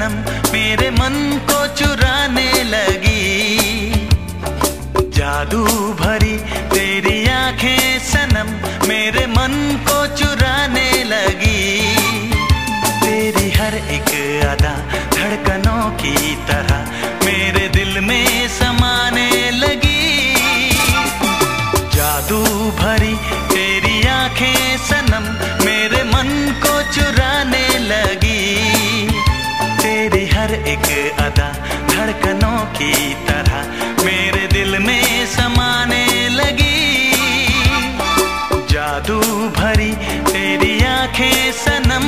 सनम मेरे मन को चुराने लगी। जादू भरी तेरी आंखें सनम मेरे मन को चुराने लगी। तेरी हर एक अदा धड़कनों की तरह मेरे दिल में समाने लगी। जादू भरी तेरी आंखें सनम मेरे मन को चुराने लगी। तेरी हर एक अदा धड़कनों की तरह मेरे दिल में समाने लगी। जादू भरी तेरी आंखें सनम।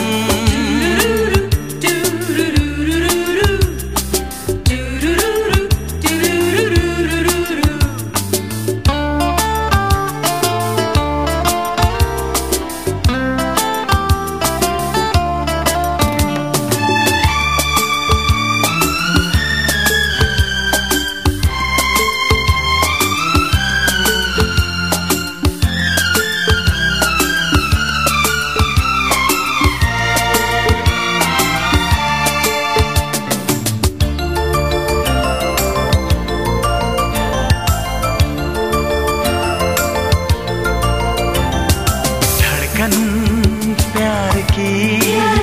प्यार की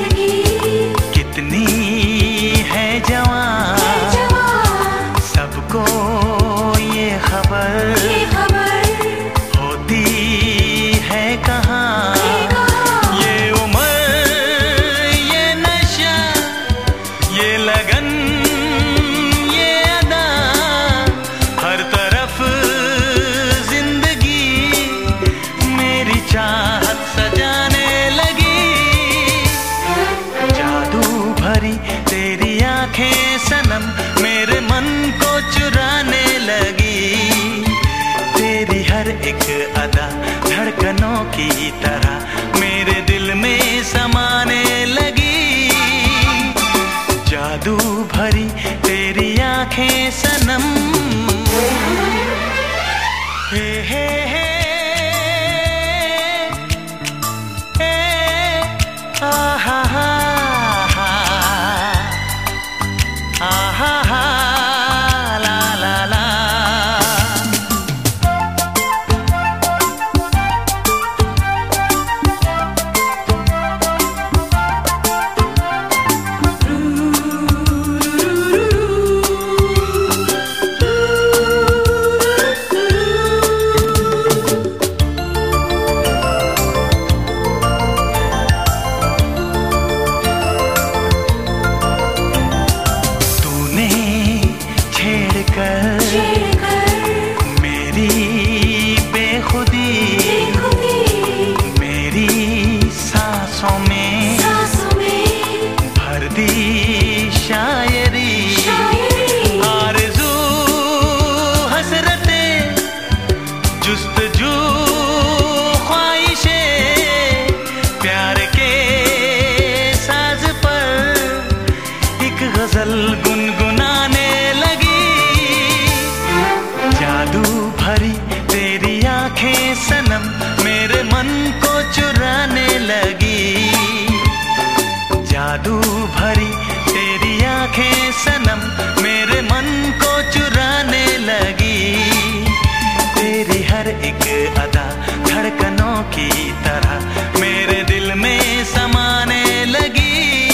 कितनी है जवान, सबको ये खबर होती है कहाँ। ये उम्र, ये नशा, ये लगन, ये अदा, हर तरफ जिंदगी मेरी चाहत सजाने लगी। जादू भरी तेरी आंखें सनम मेरे मन को चुराने लगी। तेरी हर एक अदा धड़कनों की तरह मेरे दिल में समाने लगी। जादू भरी तेरी आंखें सनम। हे हे हे मेरी बेखुदी मेरी सांसों में भर दी शायरी। आरज़ू हसरतें जुस्तजू ख्वाहिशें प्यार के साज पर एक गजल गुनगुनाने लगी। जादू भरी तेरी आंखें सनम मेरे मन को चुराने लगी। जादू भरी तेरी आंखें सनम मेरे मन को चुराने लगी। तेरी हर एक अदा धड़कनों की तरह मेरे दिल में समाने लगी।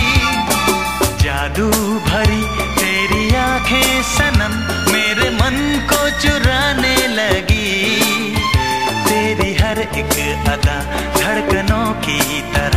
जादू भरी तेरी आंखें सनम मेरे मन को चुराने लगी। तेरी हर एक अदा धड़कनों की तरह